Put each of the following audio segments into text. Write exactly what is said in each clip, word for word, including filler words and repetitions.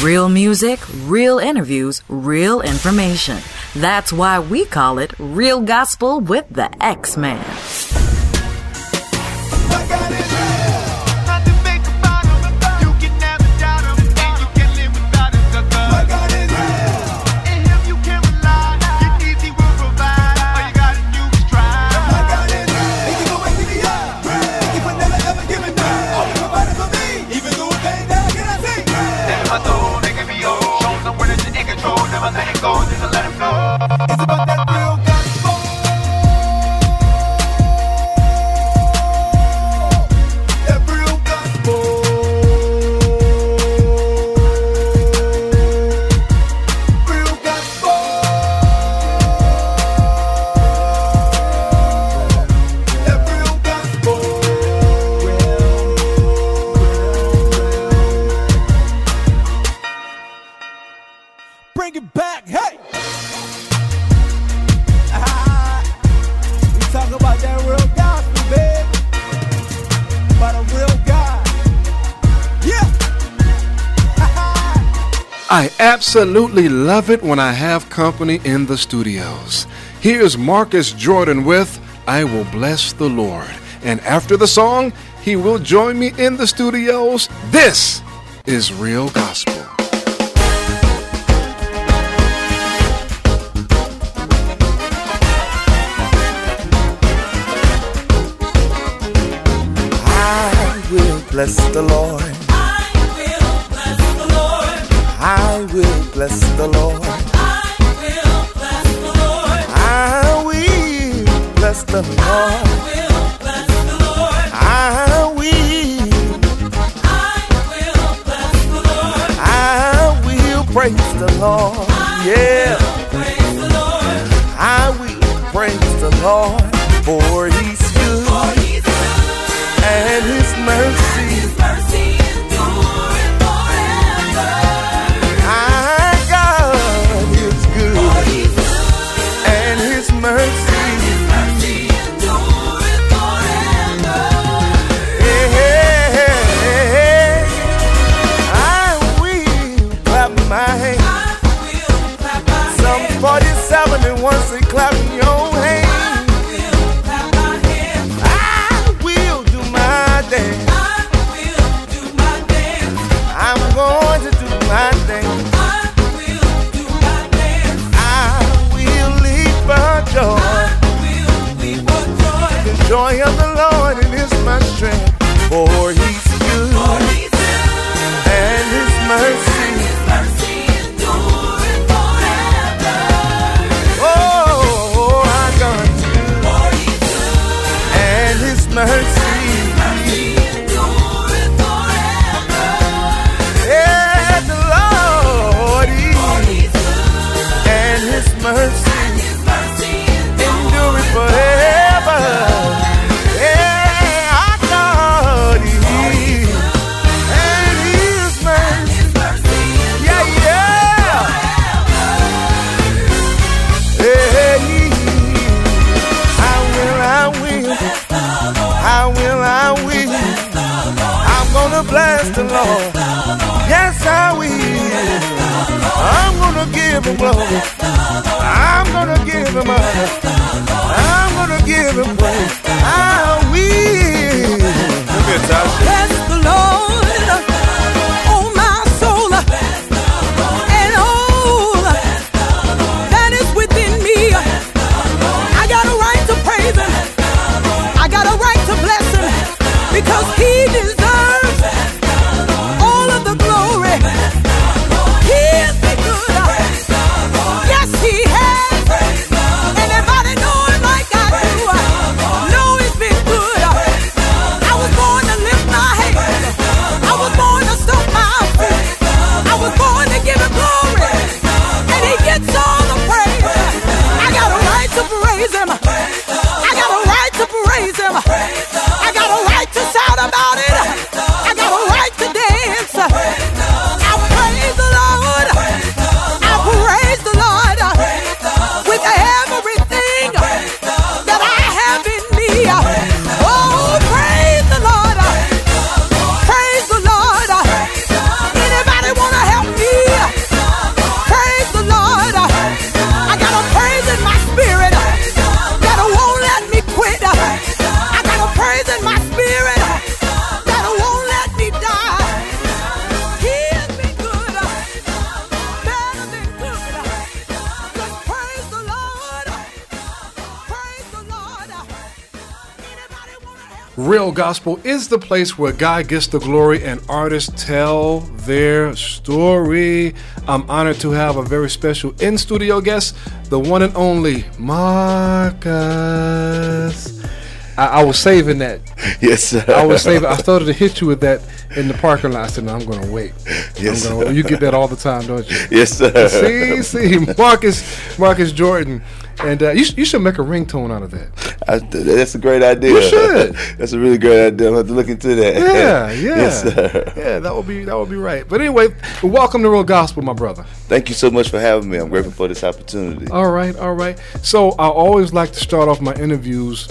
Real music, real interviews, real information. That's why we call it Real Gospel with the X-Man. Bring it back, hey! Ah, we talk about that real gospel, baby. About a real God. Yeah! I absolutely love it when I have company in the studios. Here's Marcus Jordan with I Will Bless the Lord. And after the song, he will join me in the studios. This is Real Gospel. Bless the Lord. I will bless the Lord. I will bless the Lord. I will bless the Lord. I will bless the Lord. I will bless the Lord. I will. I will bless the Lord. I will praise the Lord. Yeah. I will praise the Lord. I will praise the Lord, for He's good. For He's good. And His mercy. His mercy endureth forever. Our God is good. For He's good. And His mercy. And His mercy endureth forever. Hey, hey, hey, hey. I will clap my hands. I will clap my hands. Psalm forty-seven and one say clap your hands. I'm going to do my dance. I will do my dance. I will leap for joy. I will leap for joy. The joy of the Lord and is my strength. For He's good. For He's good. And His mercy. And His mercy endureth forever. Oh, I got you. For He's good. And His mercy. Mercy, and His mercy endure it forever. Yeah, I got it. And His mercy, yeah, yeah. Hey, I will, I will, I will, I will. I'm gonna bless the Lord. Yes, I will. I'm gonna give Him glory. I'm gonna give Him honor. I'm gonna give Him praise. I will. Look at Tasha. Bless the Lord, oh my soul, and all that is within me. I got a right to praise Him. I got a right to bless Him because He deserves all of the glory. He has been good. Yes, He has. Anybody know Him like I do? Know He's been good. I was born to lift my Real Gospel is the place where God gets the glory and artists tell their story. I'm honored to have a very special in-studio guest, the one and only Marcus. I, I was saving that. Yes, sir. I was saving. I started to hit you with that in the parking lot. I said, no, I'm going to wait. Yes, I'm gonna, you get that all the time, don't you? Yes, sir. See, see, Marcus, Marcus Jordan. And uh, you, you should make a ringtone out of that. I, that's a great idea. You should. That's a really great idea. I'm going to have to look into that. Yeah, yeah. Yes, sir. Yeah, that would be that would be right. But anyway, welcome to Real Gospel, my brother. Thank you so much for having me. I'm grateful for this opportunity. All right, all right. So I always like to start off my interviews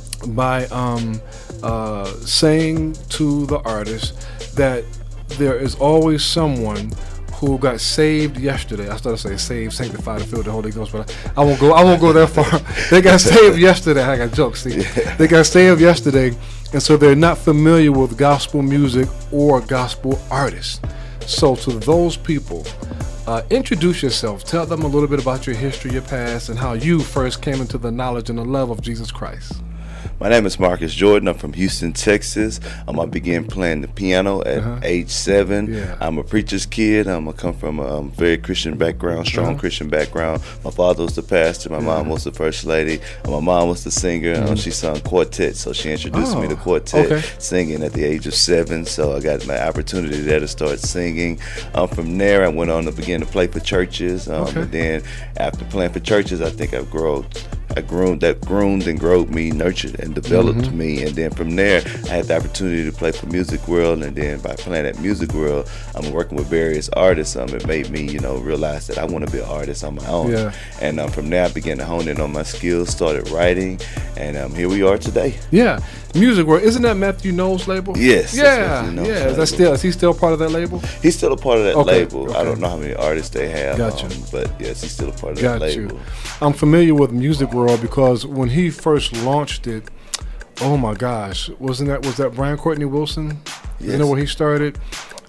by um, uh, saying to the artist that there is always someone who got saved yesterday. I started to say saved, sanctified, and filled with the Holy Ghost, but I, I won't go. I won't go that far. They got saved yesterday. I got jokes. See, yeah. They got saved yesterday, and so they're not familiar with gospel music or gospel artists. So to those people, uh, introduce yourself. Tell them a little bit about your history, your past, and how you first came into the knowledge and the love of Jesus Christ. My name is Marcus Jordan. I'm from Houston, Texas. Um, I began playing the piano at uh-huh. age seven. Yeah. I'm a preacher's kid. Um, I come from a um, very Christian background, strong uh-huh. Christian background. My father was the pastor. My yeah. mom was the first lady. And my mom was the singer. Mm-hmm. Um, she sung quartet, so she introduced oh, me to quartet, okay. singing at the age of seven. So I got my opportunity there to start singing. Um, from there, I went on to begin to play for churches. Um, okay. And then after playing for churches, I think I've grown. I groomed that groomed and growed me, nurtured and developed mm-hmm. me, and then from there I had the opportunity to play for Music World, and then by playing at Music World, I'm working with various artists. Um, it made me, you know, realize that I want to be an artist on my own. Yeah. And um, from there I began to hone in on my skills, started writing, and um, here we are today. Yeah, Music World, isn't that Matthew Knowles' label? Yes. Yeah, yeah. Is that still? Is he still part of that label? He's still a part of that okay. label. Okay. I don't know how many artists they have. Gotcha. Um, but yes, he's still a part of Got that you. label. I'm familiar with Music World because when he first launched it, oh my gosh, wasn't that was that Brian Courtney Wilson? Yes. You know where he started?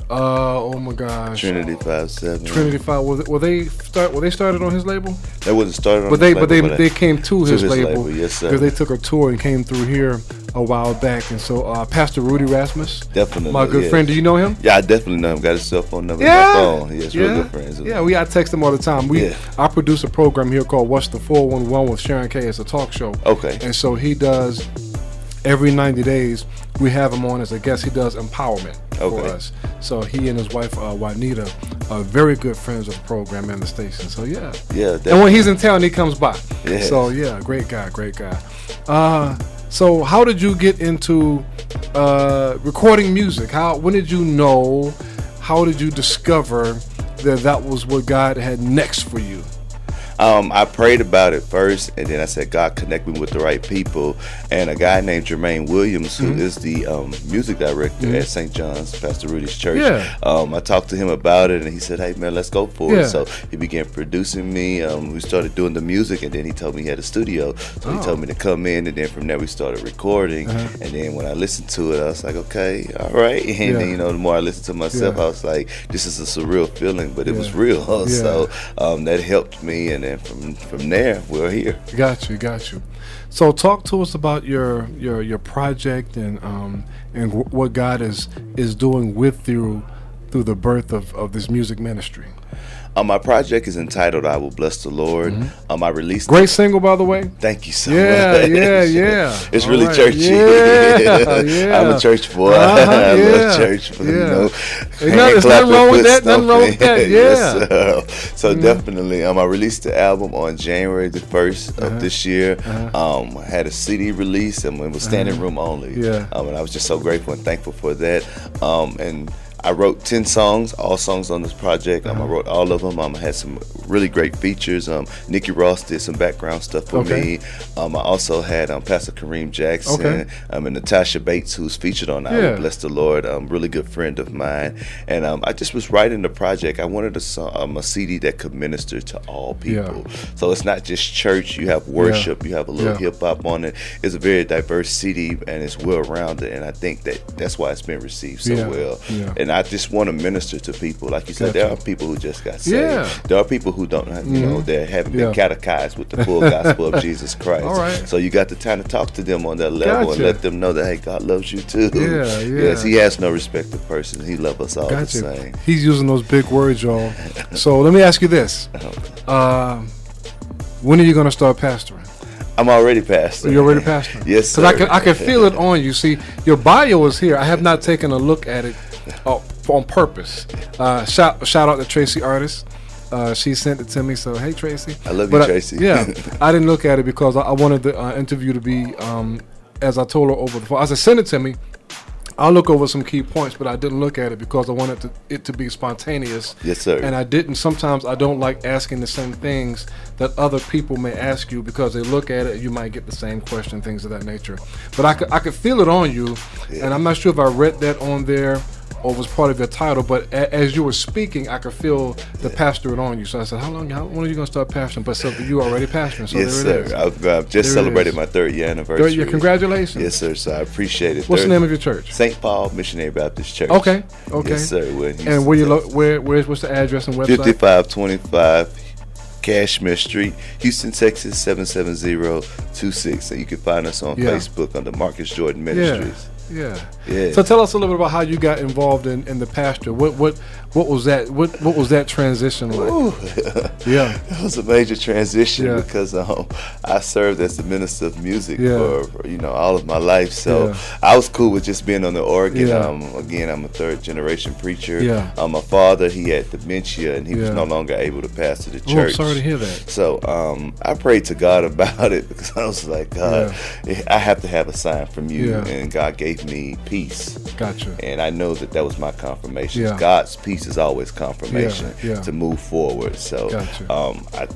Uh, oh my gosh. Trinity five seven. Trinity five. Was it, were they start? Were they started on his label? They wasn't started on. But they, his but label, they, but they came to, to his, his label. label. Yes, sir. Because they took a tour and came through here a while back, and so uh, Pastor Rudy Rasmus, definitely, my good yes. friend. Do you know him? Yeah, I definitely know him. Got his cell phone number Yeah, in my phone. Yes, yeah. real good friends. Yeah, we I text him all the time. We Yeah. I produce a program here called What's the four one one with Sharon Kay. It's a talk show. Okay. And so he does every ninety days. We have him on as a guest. He does empowerment Okay. for us. So he and his wife uh, Juanita are very good friends of the program and the station. So yeah, Yeah, and when he's in town, he comes by. Yeah. So yeah, great guy, great guy. Uh, so how did you get into uh, recording music? How? When did you know? How did you discover that that was what God had next for you? Um, I prayed about it first, and then I said, God, connect me with the right people. And a guy named Jermaine Williams, who Mm-hmm. is the um, music director Mhm. at Saint John's, Pastor Rudy's church, Yeah. um, I talked to him about it, and he said, hey, man, let's go for Yeah. it. So he began producing me. Um, we started doing the music, and then he told me he had a studio. So Oh. he told me to come in, and then from there we started recording. Uh-huh. And then when I listened to it, I was like, okay, all right. And Yeah. then, you know, the more I listened to myself, Yeah. I was like, this is a surreal feeling, but it Yeah. was real. Yeah. So um, that helped me, and then from, from there, we're here. Got you, got you. So talk to us about your your your project and um and w- what God is is doing with you through the birth of, of this music ministry. Um, my project is entitled "I Will Bless the Lord." Mm-hmm. Um, I released Great single, by the way. Thank you so Yeah, much. yeah, yeah. It's All really right. churchy. Yeah, yeah. I'm a church boy. Uh-huh, I yeah, love church. But, yeah. You know, Ain't nothing- there's nothing wrong with that, nothing wrong with that, Yes, yeah. sir. So Mhm. definitely, um, I released the album on January the first Uh-huh. of this year. Uh-huh. Um, I had a C D release, and it was standing Uh-huh. room only. Yeah. Um, and I was just so grateful and thankful for that. Um, and I wrote ten songs, all songs on this project. Um, I Uh-huh. wrote all of them. Um, I had some really great features. Um, Nikki Ross did some background stuff for Okay. me. Um, I also had um, Pastor Kareem Jackson Okay. um, and Natasha Bates, who's featured on I Yeah. Will Bless the Lord. Um, really good friend of mine. And um, I just was writing the project. I wanted a, song, um, a C D that could minister to all people. Yeah. So it's not just church. You have worship. You have a little Yeah. hip hop on it. It's a very diverse C D, and it's well rounded. And I think that that's why it's been received so Yeah. well. Yeah. And and I just want to minister to people. Like you said, Gotcha. there are people who just got saved. Yeah. There are people who don't, you know, they haven't been Yeah. catechized with the full gospel of Jesus Christ. All right. So you got to kind of talk to them on that level Gotcha. and let them know that, hey, God loves you too. Yeah, yeah. Yes, He has no respect of person. He loves us all Gotcha. the same. He's using those big words, y'all. So let me ask you this: uh, when are you going to start pastoring? I'm already pastoring. You're already pastoring? Yes, sir. Because I can, I can feel it on you. See, your bio is here. I have not taken a look at it uh, on purpose. Uh, shout, shout out to Tracy Artist. Uh, she sent it to me. So, hey, Tracy. I love But you, I- Tracy. yeah. I didn't look at it because I, I wanted the uh, interview to be, um, as I told her over the phone. I said, send it to me. I'll look over some key points, but I didn't look at it because I wanted to, it to be spontaneous. Yes, sir. And I didn't. Sometimes I don't like asking the same things that other people may ask you because they look at it and you might get the same question, things of that nature. But I could, I could feel it on you, Yeah. and I'm not sure if I read that on there or was part of your title, but a, as you were speaking, I could feel the pastorate on you. So I said, how long, how, when are you going to start pastoring? But so you already pastoring, so yes, there it sir. is. I've, I've just There it celebrated is. my third year anniversary. Third year, congratulations. Yes, sir. So I appreciate it. What's Third- the name of your church? Saint Paul Missionary Baptist Church. Okay, okay. Yes, sir. We're in Houston, And where you lo- Texas. where where's what's the address and website? fifty-five twenty-five Cashmere Street, Houston, Texas seven seven zero two six. And you can find us on Yeah. Facebook under Marcus Jordan Yeah, Ministries. yeah. Yeah. So tell us a little bit about how you got involved in, in the pasture. What what what was that? What what was that transition like? Ooh. Yeah, It was a major transition Yeah. because um, I served as the minister of music Yeah. for, for you know all of my life. So Yeah. I was cool with just being on the organ. Yeah. Um, again, I'm a third generation preacher. Yeah. Um, my father, he had dementia and he was Yeah. no longer able to pastor the Oh, I'm church. sorry to hear that. So um, I prayed to God about it because I was like, God, I have to have a sign from you. Yeah. And God gave me peace. Gotcha. And I know that that was my confirmation. Yeah. God's peace is always confirmation Yeah, yeah. to move forward. So Gotcha. um, I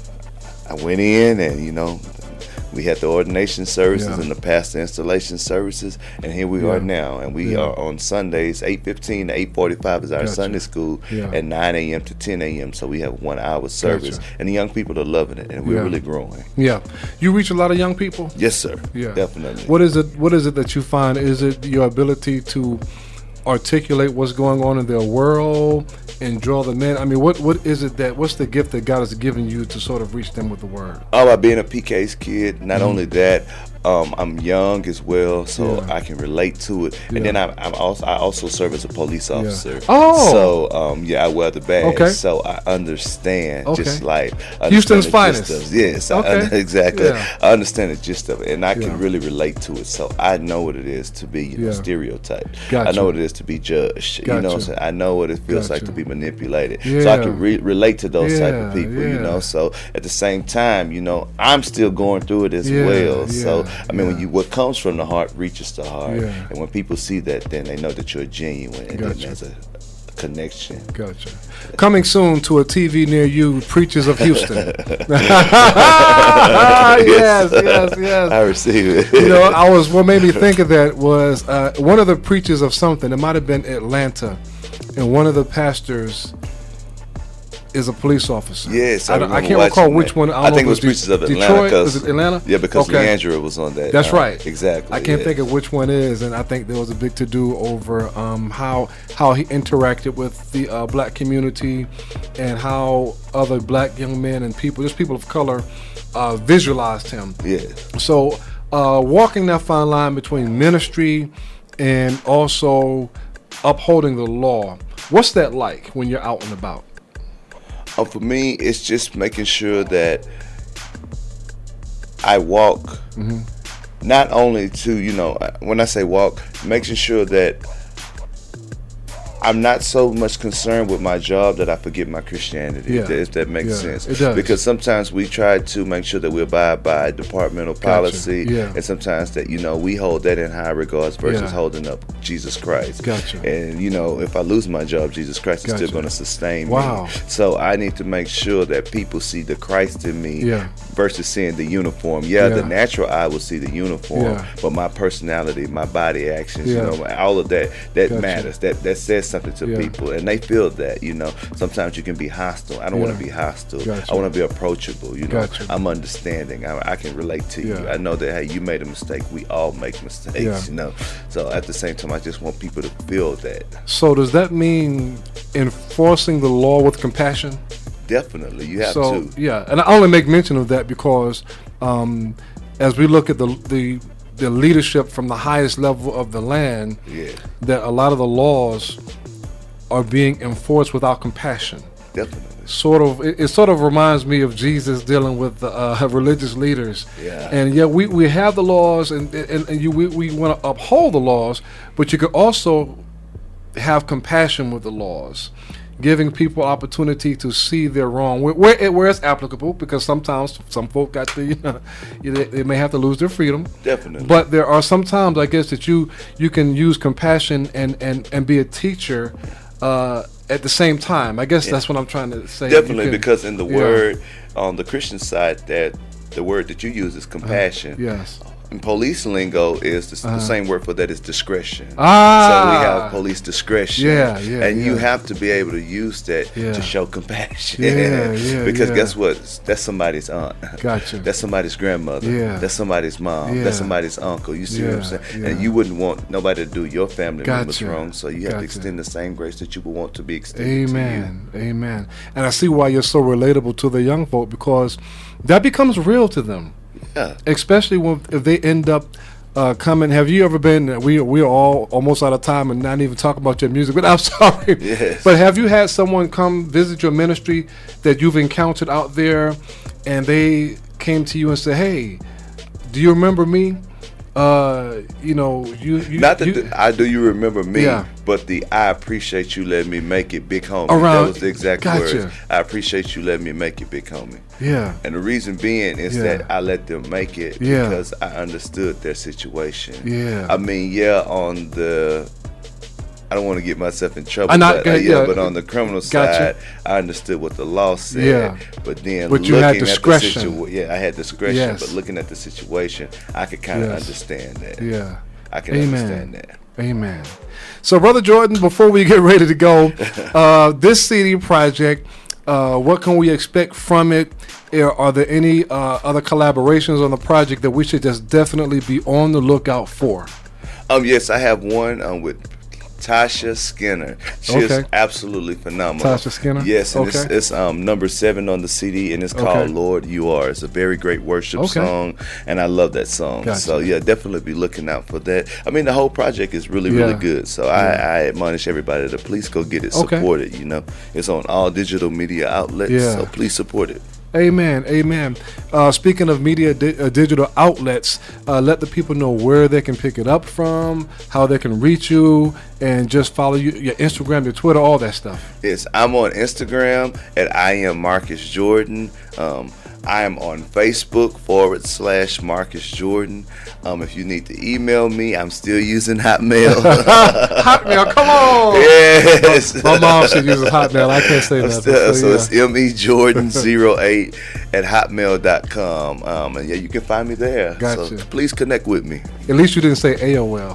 I went in and, you know, we had the ordination services Yeah. and the pastor installation services, and here we Yeah. are now. And we Yeah. are on Sundays, eight fifteen to eight forty-five is our Gotcha. Sunday school, Yeah. and nine a.m. to ten a.m. So we have one hour service, Gotcha. and the young people are loving it, and we're Yeah. really growing. Yeah, you reach a lot of young people. Yes, sir. Yeah, Definitely. What is it? What is it that you find? Is it your ability to articulate what's going on in their world and draw them in? I mean, what what is it that? What's the gift that God has given you to sort of reach them with the word? Oh, by being a P K's kid, not only that, um, I'm young as well, so Mm-hmm. Yeah. I can relate to it. And Yeah. then I'm, I'm also I also serve as a police officer. Oh. so um, yeah, I wear the badge, Okay. so I understand Okay. just like understand Houston's the finest. gist of- yes, I Okay. under- exactly. Yeah. I understand the gist of it, and I can Yeah. really relate to it. So I know what it is to be, you know, Yeah. stereotyped. I Gotcha. know what it is to be judged. You know, what I'm Gotcha. saying? I know what it feels like Gotcha. to be manipulated. So Yeah. I can re- relate to those type of Yeah, people. You yeah. know, so at the same time, you know, I'm still going through it as Yeah, well. So yeah, I mean, when yeah. you what comes from the heart reaches the heart, Yeah. and when people see that, then they know that you're genuine, and then Gotcha. there's a connection. Gotcha. Coming soon to a T V near you, Preachers of Houston. yes, yes, yes. I receive it. You know, I was what made me think of that was uh, one of the preachers of something. It might have been Atlanta, and one of the pastors is a police officer. Yes, I, I, don't- I remember can't watching recall which that. one. I, don't I know think if it was De- Preachers of Atlanta. Detroit. 'cause- Was it Atlanta? Yeah, because Okay. Leandra was on that. That's um, right. Exactly. I can't yeah. think of which one is, and I think there was a big to do over um, how how he interacted with the uh, black community, and how other black young men and people, just people of color, uh, visualized him. Yeah. So, uh, walking that fine line between ministry and also upholding the law, what's that like when you're out and about? Um, for me, it's just making sure that I walk, Mm-hmm. not only to, you know, when I say walk, making sure that I'm not so much concerned with my job that I forget my Christianity, Yeah. if, that, if that makes Yeah, sense. it does. Because sometimes we try to make sure that we abide by departmental policy, Yeah. and sometimes that, you know, we hold that in high regards versus Yeah. holding up Jesus Christ. Gotcha. And, you know, if I lose my job, Jesus Christ is Gotcha. still going to sustain Wow. me. So I need to make sure that people see the Christ in me Yeah. versus seeing the uniform. Yeah, Yeah. the natural eye will see the uniform, Yeah. but my personality, my body actions, Yeah. you know, all of that, that Gotcha. matters. That that says something to Yeah. people, and they feel that. You know, sometimes you can be hostile. I don't Yeah. want to be hostile. Gotcha. I want to be approachable. You know, Gotcha. I'm understanding. I, I can relate to you. Yeah. I know that hey, you made a mistake. We all make mistakes. Yeah. You know, so at the same time, I just want people to feel that. So does that mean enforcing the law with compassion? Definitely, you have so to. yeah, and I only make mention of that because um, as we look at the the the leadership from the highest level of the land, Yeah, that a lot of the laws are being enforced without compassion. definitely. Sort of, it, it sort of reminds me of Jesus dealing with the uh, religious leaders. Yeah. And yeah, we, we have the laws, and and, and you we, we want to uphold the laws, but you could also have compassion with the laws, giving people opportunity to see their wrong where where, it, where it's applicable, because sometimes some folk got to, you know, they, they may have to lose their freedom. Definitely. But there are some times, I guess, that you you can use compassion and and and be a teacher uh, at the same time. I guess Yeah. that's what I'm trying to say. Definitely, You can- because in the yeah. word, on the Christian side, that the word that you use is compassion. Yes. And police lingo is the, Uh-huh. the same word for that is discretion. Ah. So we have police discretion. Yeah, yeah, And you yeah. have to be able to use that Yeah. to show compassion. Yeah, yeah, Because yeah. guess what? That's somebody's aunt. Gotcha. That's somebody's grandmother. Yeah. That's somebody's mom. Yeah. That's somebody's uncle. You see what I'm Yeah, saying? yeah. And you wouldn't want nobody to do your family members Gotcha. wrong. So you have Gotcha. to extend the same grace that you would want to be extended to you. Amen. Amen. And I see why you're so relatable to the young folk, because that becomes real to them, Yeah. especially when if they end up uh, coming. Have you ever been? We we're all almost out of time and not even talking about your music, but I'm sorry. Yes. But have you had someone come visit your ministry that you've encountered out there, and they came to you and said, "Hey, do you remember me? Uh, you know, you, you Not that you, the, I do you remember me, Yeah. but the I appreciate you letting me make it, big homie. Around- that was the exact gotcha. words. I appreciate you letting me make it, big homie. yeah, And the reason being is Yeah. that I let them make it Yeah. because I understood their situation. Yeah. I mean, yeah, on the I don't want to get myself in trouble, I'm not but, uh, gonna- yeah, yeah. but on the criminal Gotcha. side, I understood what the law said. Yeah. But then But you looking had at the discretion. situa- yeah, I had discretion, Yes. but looking at the situation, I could kind of Yes. understand that. yeah. I can Amen. understand that. Amen. So, Brother Jordan, before we get ready to go, uh, this C D project, uh, what can we expect from it? Are, are there any uh, other collaborations on the project that we should just definitely be on the lookout for? Um, yes, I have one um, with Tasha Skinner. She is Okay. absolutely phenomenal. Tasha Skinner? Yes, and it's, Okay. it's um, number seven on the C D, and it's called Okay. Lord You Are. It's a very great worship Okay. song, and I love that song. Gotcha. So, yeah, definitely be looking out for that. I mean, the whole project is really, really Yeah. good. So, I, I admonish everybody to please go get it, Okay. support it, you know. It's on all digital media outlets, Yeah. so please support it. Amen. Amen. Uh, speaking of media, di- uh, digital outlets, uh, let the people know where they can pick it up from, how they can reach you, and just follow you, your Instagram, your Twitter, all that stuff. Yes, I'm on Instagram at I am Marcus Jordan. Um, I am on Facebook forward slash Marcus Jordan. Um, if you need to email me, I'm still using Hotmail. Hotmail, come on. Yes. My mom should use a Hotmail. I can't say I'm that. still- so, so yeah. it's M E Jordan zero eight at hotmail dot com. Um, and yeah, you can find me there. Gotcha. So please connect with me. At least you didn't say A O L.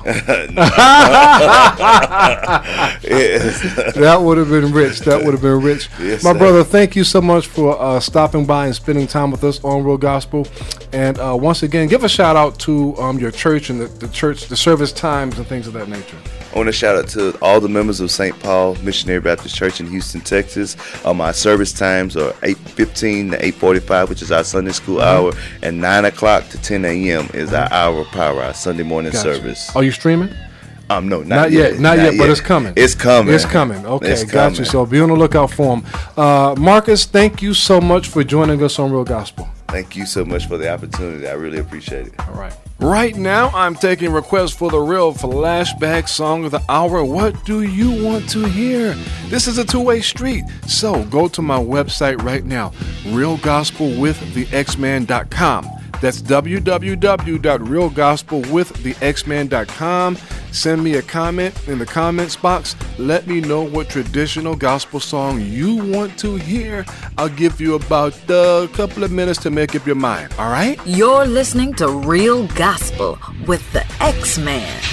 Yes. That would have been rich. That would have been rich. Yes, My sir. brother, thank you so much for uh, stopping by and spending time with us on Real Gospel. And uh, once again, give a shout out to um, your church and the, the church, the service times and things of that nature. I want to shout out to all the members of Saint Paul Missionary Baptist Church in Houston, Texas. Uh, my service times are eight fifteen to eight forty-five, which is our Sunday school Uh-huh. hour, and nine o'clock to ten a.m. is our hour of power, our Sunday morning Gotcha. service. Are you streaming? Um, no, not, Not yet, not yet, but it's coming. It's coming. It's coming. Okay, It's got you. coming. So be on the lookout for him. Uh, Marcus, thank you so much for joining us on Real Gospel. Thank you so much for the opportunity. I really appreciate it. All right. Right now, I'm taking requests for the real flashback song of the hour. What do you want to hear? This is a two-way street. So go to my website right now, real gospel with the x man dot com. That's w w w dot real gospel with the x man dot com. Send me a comment in the comments box. Let me know what traditional gospel song you want to hear. I'll give you about a couple of minutes to make up your mind. All right? You're listening to Real Gospel with the X-Man.